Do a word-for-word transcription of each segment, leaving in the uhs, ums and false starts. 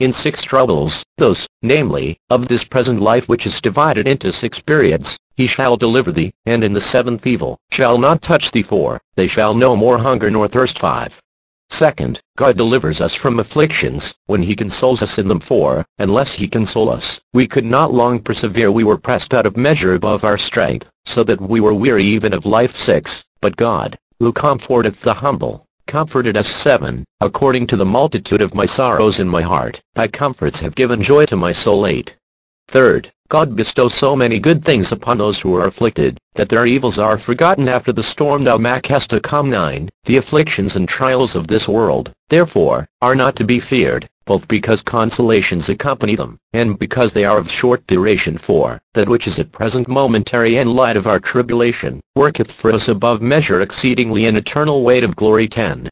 in six troubles, those, namely, of this present life which is divided into six periods, he shall deliver thee, and in the seventh evil shall not touch thee, for they shall no more hunger nor thirst. five. Second, God delivers us from afflictions, when he consoles us in them, for, unless he console us, we could not long persevere. We were pressed out of measure above our strength, so that we were weary even of life. six. But God, who comforteth the humble, comforted us. seven. According to the multitude of my sorrows in my heart, thy comforts have given joy to my soul. eight. Third, God bestows so many good things upon those who are afflicted, that their evils are forgotten after the storm thou makest to come. nine. The afflictions and trials of this world, therefore, are not to be feared, both because consolations accompany them, and because they are of short duration. for that which is at present momentary and light of our tribulation, worketh for us above measure exceedingly an eternal weight of glory. ten.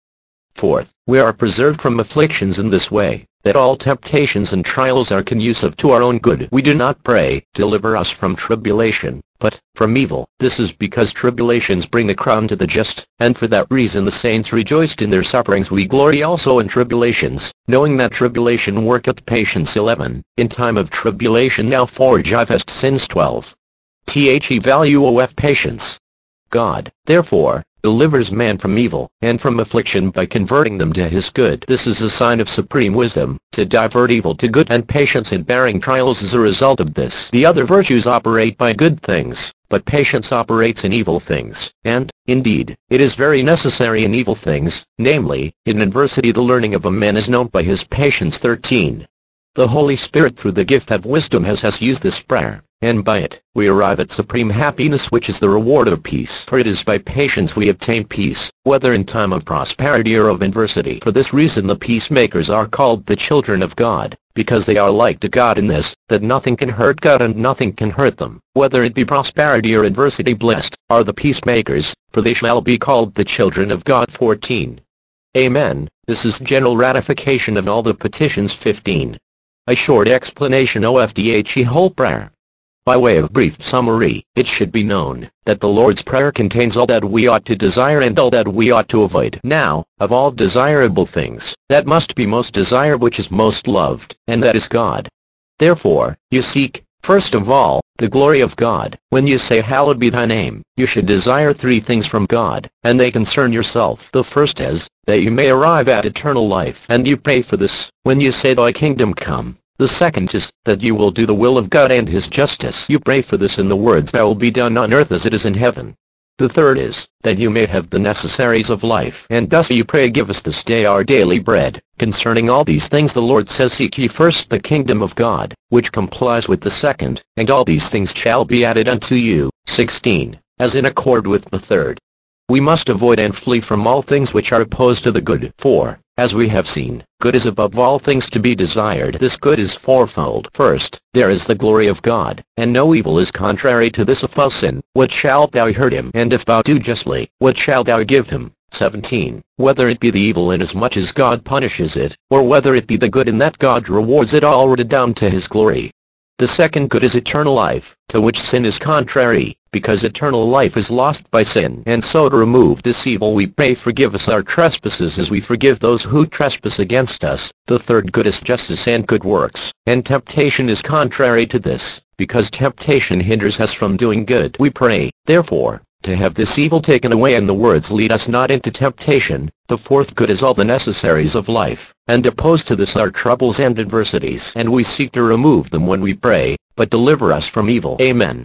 Fourth, we are preserved from afflictions in this way, that all temptations and trials are conducive to our own good. We do not pray, deliver us from tribulation, but from evil. This is because tribulations bring a crown to the just, and for that reason the saints rejoiced in their sufferings. We glory also in tribulations, knowing that tribulation worketh patience. eleven. In time of tribulation thou forgivest sins. twelve. The value of patience. God, therefore, delivers man from evil, and from affliction by converting them to his good. This is a sign of supreme wisdom, to divert evil to good, and patience in bearing trials is a result of this. The other virtues operate by good things, but patience operates in evil things, and, indeed, it is very necessary in evil things, namely, in adversity. The learning of a man is known by his patience. thirteen. The Holy Spirit through the gift of wisdom has us use this prayer, and by it, we arrive at supreme happiness, which is the reward of peace. For it is by patience we obtain peace, whether in time of prosperity or of adversity. For this reason the peacemakers are called the children of God, because they are like to God in this, that nothing can hurt God and nothing can hurt them. Whether it be prosperity or adversity, blessed are the peacemakers, for they shall be called the children of God. fourteen. Amen. This is general ratification of all the petitions. fifteen. A short explanation of the whole prayer. By way of brief summary, it should be known that the Lord's Prayer contains all that we ought to desire and all that we ought to avoid. Now, of all desirable things, that must be most desired which is most loved, and that is God. Therefore, you seek, first of all, the glory of God. When you say hallowed be thy name, you should desire three things from God, and they concern yourself. The first is, that you may arrive at eternal life, and you pray for this, when you say thy kingdom come. The second is, that you will do the will of God and his justice. You pray for this in the words, that will be done on earth as it is in heaven. The third is, that you may have the necessaries of life, and thus you pray, give us this day our daily bread. Concerning all these things the Lord says, seek ye first the kingdom of God, which complies with the second, and all these things shall be added unto you. sixteen. As in accord with the third, we must avoid and flee from all things which are opposed to the good. For, as we have seen, good is above all things to be desired. This good is fourfold. First, there is the glory of God, and no evil is contrary to this. If thou sin, what shalt thou hurt him? And if thou do justly, what shalt thou give him? seventeen. Whether it be the evil inasmuch as God punishes it, or whether it be the good in that God rewards it, all down to his glory. The second good is eternal life, to which sin is contrary, because eternal life is lost by sin. And so to remove this evil we pray, forgive us our trespasses as we forgive those who trespass against us. The third good is justice and good works, and temptation is contrary to this, because temptation hinders us from doing good. We pray, therefore, to have this evil taken away, and the words, lead us not into temptation. The fourth good is all the necessaries of life, and opposed to this are troubles and adversities, and we seek to remove them when we pray, but deliver us from evil. Amen.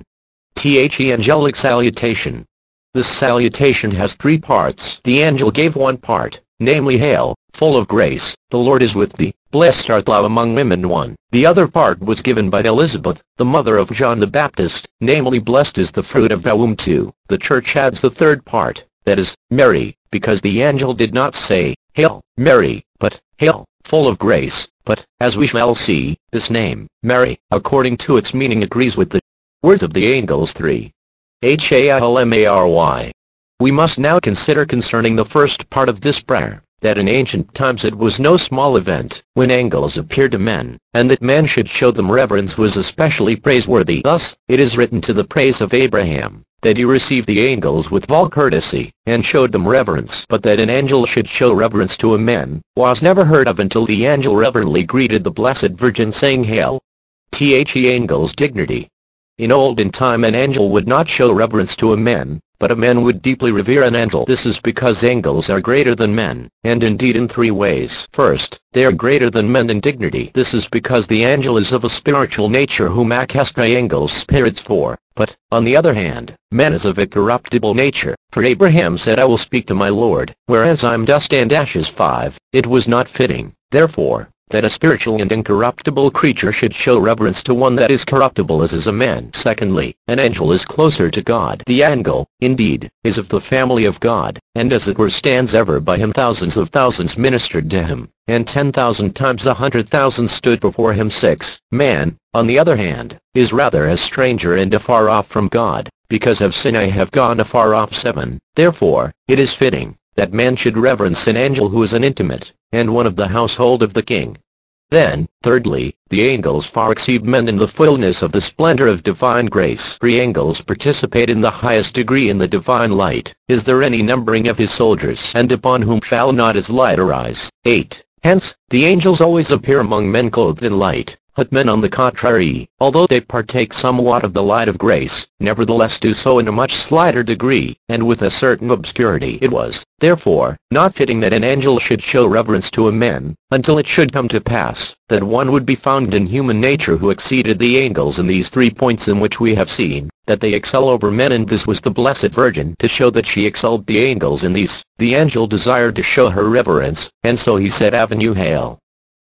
The angelic salutation. This salutation has three parts. The angel gave one part, namely, Hail, full of grace, the Lord is with thee, blessed art thou among women. one. The other part was given by Elizabeth, the mother of John the Baptist, namely, blessed is the fruit of thy womb. two. The Church adds the third part, that is, Mary, because the angel did not say, Hail, Mary, but, Hail, full of grace. But, as we shall see, this name, Mary, according to its meaning, agrees with the words of the angels. three. Halmary. We must now consider concerning the first part of this prayer, that in ancient times it was no small event when angels appeared to men, and that men should show them reverence was especially praiseworthy. Thus, it is written to the praise of Abraham, that he received the angels with all courtesy, and showed them reverence. But that an angel should show reverence to a man, was never heard of until the angel reverently greeted the Blessed Virgin, saying, Hail! The angel's dignity. In olden time an angel would not show reverence to a man, but a man would deeply revere an angel. This is because angels are greater than men, and indeed in three ways. First, they are greater than men in dignity. This is because the angel is of a spiritual nature whom accestra angels spirits for. But, on the other hand, man is of a corruptible nature, for Abraham said, I will speak to my Lord, whereas I am dust and ashes. five. It was not fitting, therefore, that a spiritual and incorruptible creature should show reverence to one that is corruptible as is a man. Secondly, an angel is closer to God. The angel, indeed, is of the family of God, and as it were stands ever by him. Thousands of thousands ministered to him, and ten thousand times a hundred thousand stood before him. six. Man, on the other hand, is rather a stranger and afar off from God, because of sin I have gone afar off. seven. Therefore, it is fitting that man should reverence an angel who is an intimate, and one of the household of the king. Then, thirdly, the angels far exceed men in the fullness of the splendor of divine grace. Three angels participate in the highest degree in the divine light. Is there any numbering of his soldiers? And upon whom shall not his light arise? eight. Hence, the angels always appear among men clothed in light. But men on the contrary, although they partake somewhat of the light of grace, nevertheless do so in a much slighter degree, and with a certain obscurity. It was, therefore, not fitting that an angel should show reverence to a man, until it should come to pass, that one would be found in human nature who exceeded the angels in these three points in which we have seen, that they excel over men, and this was the Blessed Virgin. To show that she excelled the angels in these, the angel desired to show her reverence, and so he said, Avenue Hail!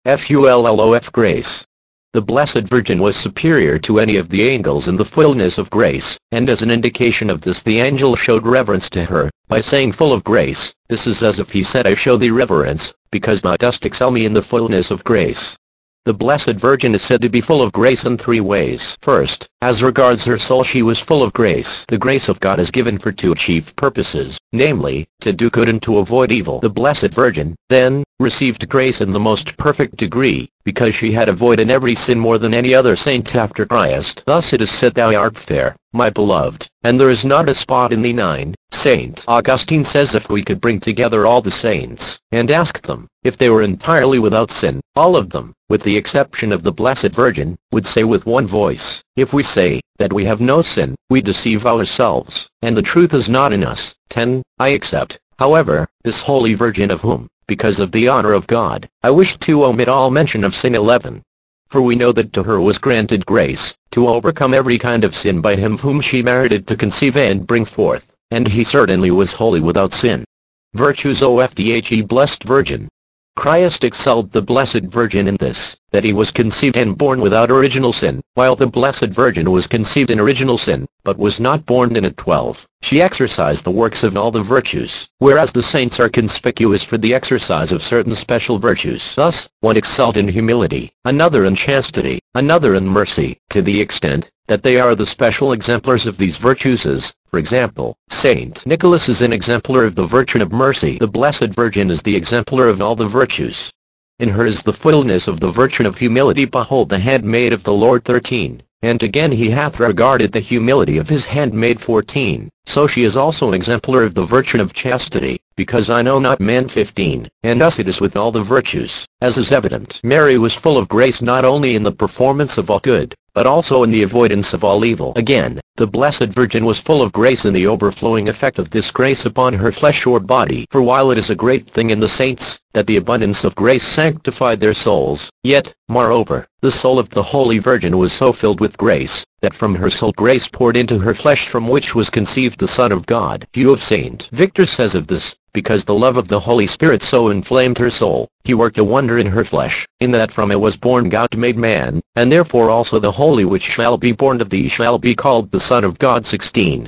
Fullof Grace. The Blessed Virgin was superior to any of the angels in the fullness of grace, and as an indication of this the angel showed reverence to her, by saying, Full of grace. This is as if he said, I show thee reverence, because thou dost excel me in the fullness of grace. The Blessed Virgin is said to be full of grace in three ways. First, as regards her soul, she was full of grace. The grace of God is given for two chief purposes, namely, to do good and to avoid evil. The Blessed Virgin, then, received grace in the most perfect degree, because she had avoided every sin more than any other saint after Christ. Thus it is said, Thou art fair, my beloved, and there is not a spot in thee. nine. Saint Augustine says, if we could bring together all the saints, and ask them, if they were entirely without sin, all of them, with the exception of the Blessed Virgin, would say with one voice, If we say that we have no sin, we deceive ourselves, and the truth is not in us. ten. I accept, however, this Holy Virgin, of whom, because of the honor of God, I wish to omit all mention of sin. eleven. For we know that to her was granted grace, to overcome every kind of sin by him whom she merited to conceive and bring forth, and he certainly was wholly without sin. Virtues of the Blessed Virgin. Christ excelled the Blessed Virgin in this, that he was conceived and born without original sin, while the Blessed Virgin was conceived in original sin, but was not born in it. twelve. She exercised the works of all the virtues, whereas the saints are conspicuous for the exercise of certain special virtues. Thus, one excelled in humility, another in chastity, another in mercy, to the extent that they are the special exemplars of these virtues, as, for example, Saint Nicholas is an exemplar of the virtue of mercy. The Blessed Virgin is the exemplar of all the virtues. In her is the fullness of the virtue of humility. Behold the handmaid of the Lord. thirteen. And again, he hath regarded the humility of his handmaid. fourteen. So she is also an exemplar of the virtue of chastity, because I know not man. fifteen. And thus it is with all the virtues, as is evident. Mary was full of grace not only in the performance of all good, but also in the avoidance of all evil. Again, the Blessed Virgin was full of grace in the overflowing effect of this grace upon her flesh or body. For while it is a great thing in the saints, that the abundance of grace sanctified their souls, yet, moreover, the soul of the Holy Virgin was so filled with grace, that from her soul grace poured into her flesh, from which was conceived the Son of God. Hugh of Saint Victor says of this, because the love of the Holy Spirit so inflamed her soul, he worked a wonder in her flesh, in that from it was born God made man, and therefore also the Holy which shall be born of thee shall be called the Son of God. sixteen.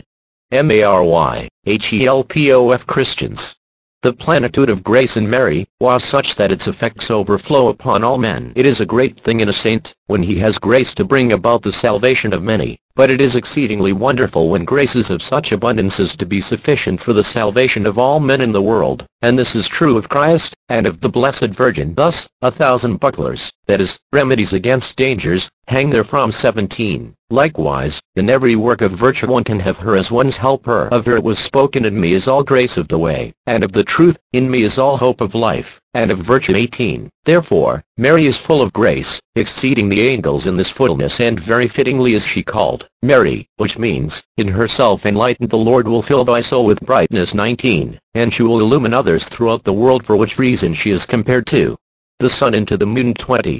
Mary, Help Christians. The plenitude of grace in Mary was such that its effects overflow upon all men. It is a great thing in a saint, when he has grace to bring about the salvation of many, But it is exceedingly wonderful when grace is of such abundance as to be sufficient for the salvation of all men in the world, and this is true of Christ, and of the Blessed Virgin. Thus, a thousand bucklers, that is, remedies against dangers, hang therefrom seventeen. Likewise, in every work of virtue one can have her as one's helper. Of her it was spoken, in me is all grace of the way, and of the truth, in me is all hope of life, and of virtue. eighteen. Therefore, Mary is full of grace, exceeding the angels in this fullness, and very fittingly is she called Mary, which means, in herself enlightened. The Lord will fill thy soul with brightness. nineteen. And she will illumine others throughout the world, for which reason she is compared to the sun and to the moon. twenty.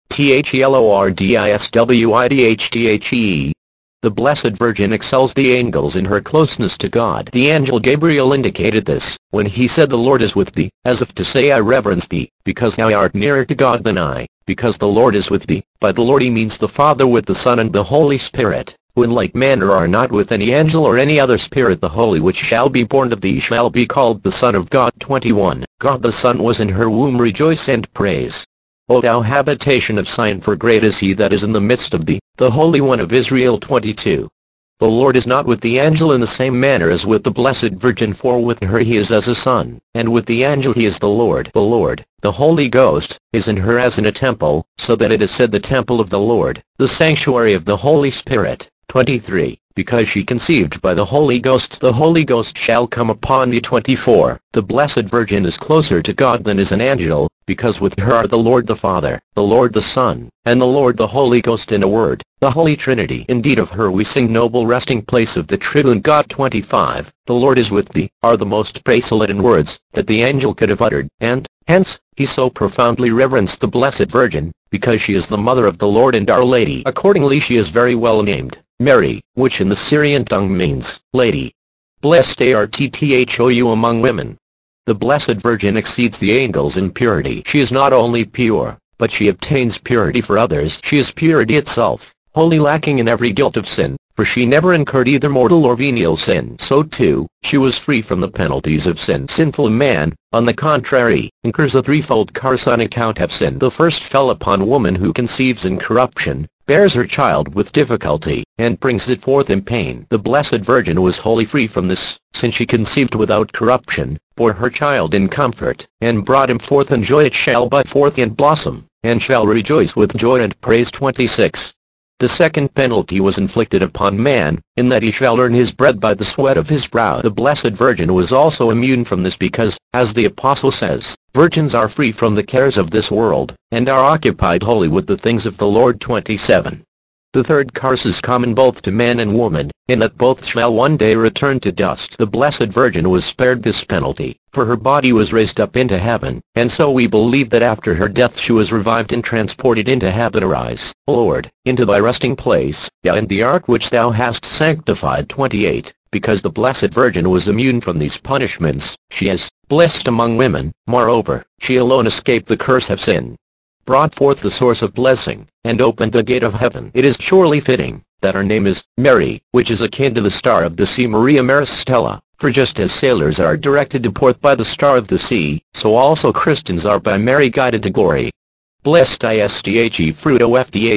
The Blessed Virgin excels the angels in her closeness to God. The angel Gabriel indicated this, when he said, "The Lord is with thee," as if to say, "I reverence thee, because thou art nearer to God than I." Because the Lord is with thee, by the Lord he means the Father with the Son and the Holy Spirit, who in like manner are not with any angel or any other spirit. The Holy which shall be born of thee shall be called the Son of God. twenty-one. God the Son was in her womb, rejoice and praise. O thou habitation of Zion, for great is he that is in the midst of thee, the Holy One of Israel. twenty-two. The Lord is not with the angel in the same manner as with the Blessed Virgin, for with her he is as a son, and with the angel he is the Lord. The Lord, the Holy Ghost, is in her as in a temple, so that it is said, the temple of the Lord, the sanctuary of the Holy Spirit. twenty-three. Because she conceived by the Holy Ghost, the Holy Ghost shall come upon thee. twenty-four. The Blessed Virgin is closer to God than is an angel, because with her are the Lord the Father, the Lord the Son, and the Lord the Holy Ghost. In a word, the Holy Trinity. Indeed, of her we sing, noble resting place of the Tribune God. twenty-five. The Lord is with thee, are the most praise-laden words that the angel could have uttered, and, hence, he so profoundly reverenced the Blessed Virgin, because she is the mother of the Lord and Our Lady. Accordingly she is very well named Mary, which in the Syrian tongue means Lady. Blessed art thou among women. The Blessed Virgin exceeds the angels in purity. She is not only pure, but she obtains purity for others. She is purity itself, wholly lacking in every guilt of sin, for she never incurred either mortal or venial sin. So too, she was free from the penalties of sin. Sinful man, on the contrary, incurs a threefold curse on account of sin. The first fell upon woman, who conceives in corruption, bears her child with difficulty, and brings it forth in pain. The Blessed Virgin was wholly free from this, since she conceived without corruption, bore her child in comfort, and brought him forth in joy. It shall bud forth and blossom, and shall rejoice with joy and praise. twenty-six. The second penalty was inflicted upon man, in that he shall earn his bread by the sweat of his brow. The Blessed Virgin was also immune from this, because, as the Apostle says, virgins are free from the cares of this world, and are occupied wholly with the things of the Lord. twenty-seven. The third curse is common both to man and woman, in that both shall one day return to dust. The Blessed Virgin was spared this penalty, for her body was raised up into heaven, and so we believe that after her death she was revived and transported into heaven. Arise, O Lord, into thy resting place, yea, and the ark which thou hast sanctified. twenty-eight. Because the Blessed Virgin was immune from these punishments, she is blessed among women. Moreover, she alone escaped the curse of sin, brought forth the source of blessing, and opened the gate of heaven. It is surely fitting that her name is Mary, which is akin to the star of the sea, Maria Maris Stella, for just as sailors are directed to port by the star of the sea, so also Christians are by Mary guided to glory. Blessed is the fruit of the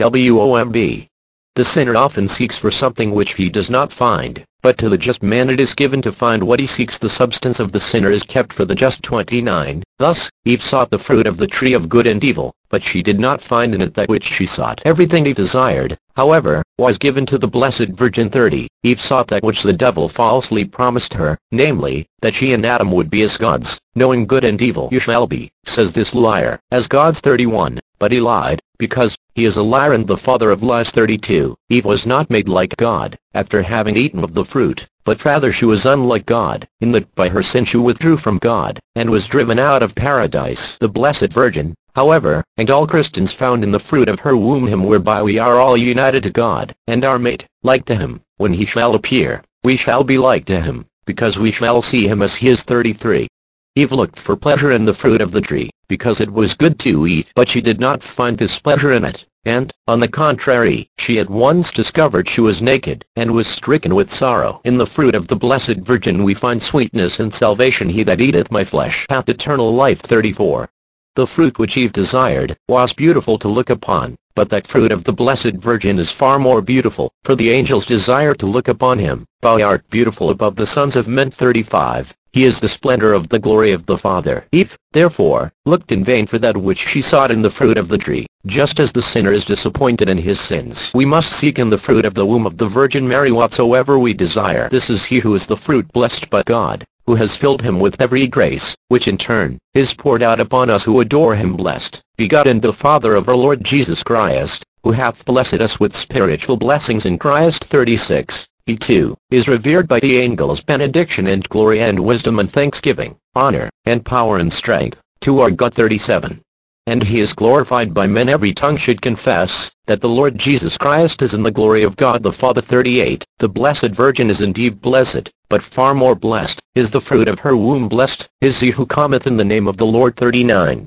womb. The sinner often seeks for something which he does not find, but to the just man it is given to find what he seeks. The substance of the sinner is kept for the just. twenty-nine. Thus, Eve sought the fruit of the tree of good and evil, but she did not find in it that which she sought. Everything Eve desired, however, was given to the Blessed Virgin. thirty. Eve sought that which the devil falsely promised her, namely, that she and Adam would be as gods, knowing good and evil. You shall be, says this liar, as gods. thirty-one. But he lied, because he is a liar and the father of lies. thirty-two. Eve was not made like God, after having eaten of the fruit, but rather she was unlike God, in that by her sin she withdrew from God, and was driven out of paradise. The Blessed Virgin, however, and all Christians found in the fruit of her womb him whereby we are all united to God, and are made like to him. When he shall appear, we shall be like to him, because we shall see him as he is. thirty-three. Eve looked for pleasure in the fruit of the tree, because it was good to eat, but she did not find this pleasure in it, and, on the contrary, she at once discovered she was naked, and was stricken with sorrow. In the fruit of the Blessed Virgin we find sweetness and salvation. He that eateth my flesh hath eternal life. thirty-four. The fruit which Eve desired was beautiful to look upon, but that fruit of the Blessed Virgin is far more beautiful, for the angels desire to look upon him. Thou art beautiful above the sons of men. thirty-five. He is the splendor of the glory of the Father. Eve, therefore, looked in vain for that which she sought in the fruit of the tree, just as the sinner is disappointed in his sins. We must seek in the fruit of the womb of the Virgin Mary whatsoever we desire. This is he who is the fruit blessed by God, who has filled him with every grace, which in turn is poured out upon us who adore him. Blessed be God and the Father of our Lord Jesus Christ, who hath blessed us with spiritual blessings in Christ. thirty-six. He too is revered by the angels. Benediction and glory and wisdom and thanksgiving, honor, and power and strength, to our God. thirty-seven. And he is glorified by men. Every tongue should confess that the Lord Jesus Christ is in the glory of God the Father. thirty-eight. The Blessed Virgin is indeed blessed, but far more blessed is the fruit of her womb. Blessed is he who cometh in the name of the Lord. thirty-nine.